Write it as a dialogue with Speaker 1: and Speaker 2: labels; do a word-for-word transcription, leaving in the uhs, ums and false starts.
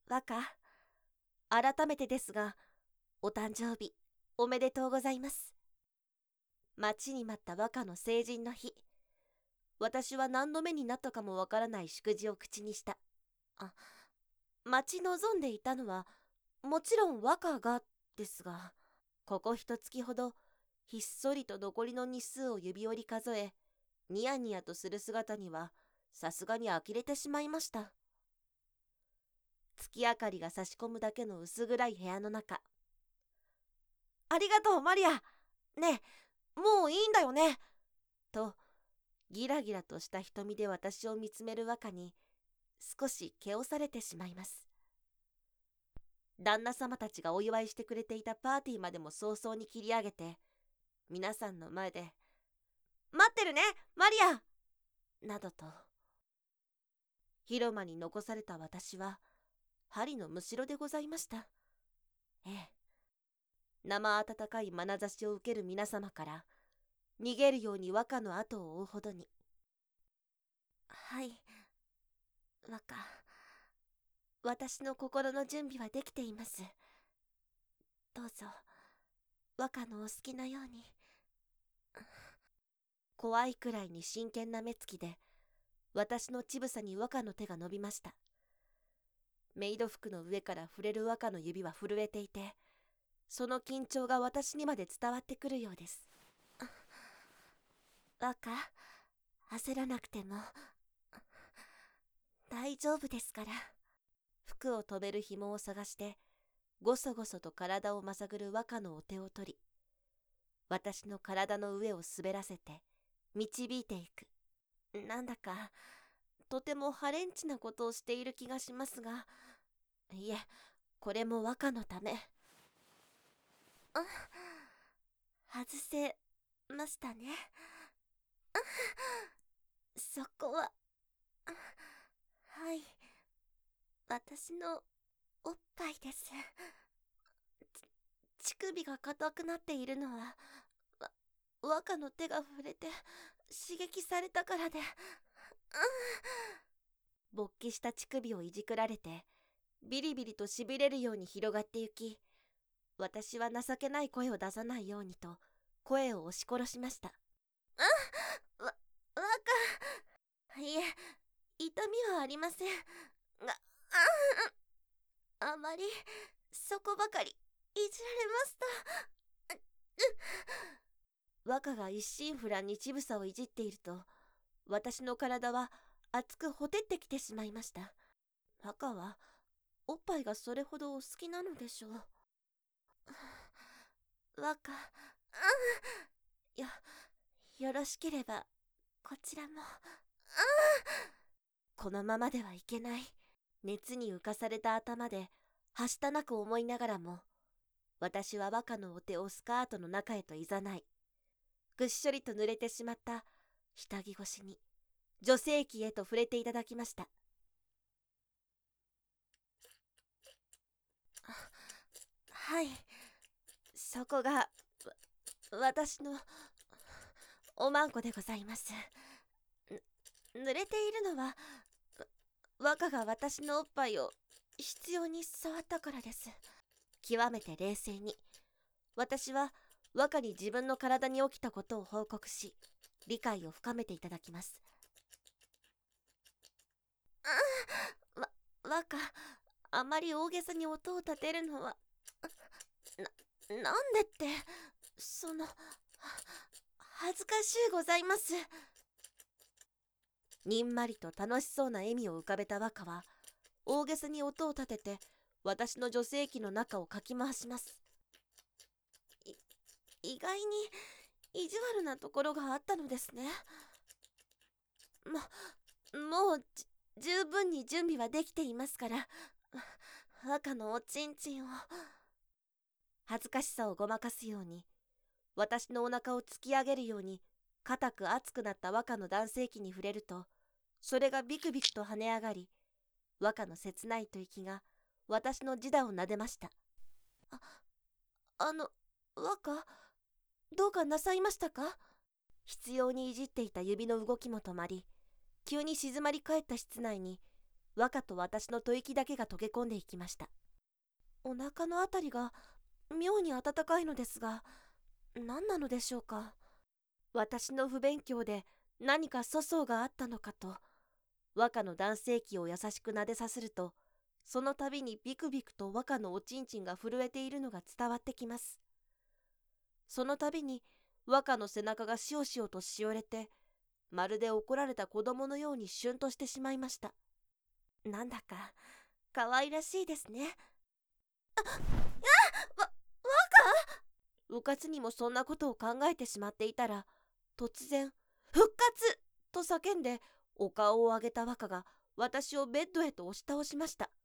Speaker 1: 若、改めてですが、お誕生日、おめでとうございます。待ちに待った若の成人の日。私は何度目になったかもわからない祝辞を口にした。あ、待ち望んでいたのは、もちろん若がですが、ここ一月ほど、ひっそりと残りの日数を指折り数え、ニヤニヤとする姿には、さすがに呆れてしまいました。月明かりが差し込むだけの薄暗い部屋の中。ありがとう、マリア。ねえ、もういいんだよね。と、ギラギラとした瞳で私を見つめる若に、少し気をされてしまいます。旦那様たちがお祝いしてくれていたパーティーまでも早々に切り上げて、皆さんの前で、待ってるね、マリアなどと。広間に残された私は、針のむしろでございました。ええ。生温かい眼差しを受ける皆様から、逃げるように若の後を追うほどに。はい、若。私の心の準備はできています。どうぞ、若のお好きなように。怖いくらいに真剣な目つきで、私の乳房に若の手が伸びました。メイド服の上から触れる若の指は震えていて、その緊張が私にまで伝わってくるようです。若、焦らなくても大丈夫ですから。服を留める紐を探して、ごそごそと体をまさぐる若のお手を取り、私の体の上を滑らせて導いていく。なんだかとてもハレンチなことをしている気がしますが、いえ、これも若のため。あ、外せましたね。そこは、はい、私のおっぱいです。乳首が硬くなっているのは、わ若の手が触れて刺激されたからで、うん、勃起した乳首をいじくられて、ビリビリとしびれるように広がってゆき、私は情けない声を出さないようにと声を押し殺しました。あ、わ、若。いえ、痛みはありませんが、あ、あまりそこばかりいじられますと。若が一心不乱に乳房をいじっていると、私の体は熱くほてってきてしまいました。若はおっぱいがそれほどお好きなのでしょう。若、よ、よろしければこちらも。このままではいけない。熱に浮かされた頭ではしたなく思いながらも、私は若のお手をスカートの中へといざない、ぐっしょりと濡れてしまった下着越しに女性器へと触れていただきました。はい、そこが私のおまんこでございます。濡れているのは若が私のおっぱいを執拗に触ったからです。極めて冷静に私は若に自分の体に起きたことを報告し、理解を深めていただきます。わ、若、あまり大げさに音を立てるのは、な、なんでって、その、恥ずかしゅうございます。にんまりと楽しそうな笑みを浮かべた若は、大げさに音を立てて、私の女性器の中をかき回します。い、意外に意地悪なところがあったのですね。も、もうじ十分に準備はできていますから、若のおちんちんを。恥ずかしさをごまかすように、私のお腹を突き上げるように固く熱くなった若の男性器に触れると、それがビクビクと跳ね上がり、若の切ない吐息が私の自打をなでました。あ、あの、若、どうかなさいましたか？執拗にいじっていた指の動きも止まり、急に静まり返った室内に若と私の吐息だけが溶け込んでいきました。お腹のあたりが妙に温かいのですが、何なのでしょうか。私の不勉強で何か粗相があったのかと、若の男性器を優しく撫でさすると、その度にビクビクと若のおちんちんが震えているのが伝わってきます。その度に若の背中がしおしおとしおれて、まるで怒られた子供のようにしゅんとしてしまいました。なんだか可愛らしいですね。あ、あ、わ、若うかつにもそんなことを考えてしまっていたら、突然復活と叫んでお顔を上げた若が私をベッドへと押し倒しました。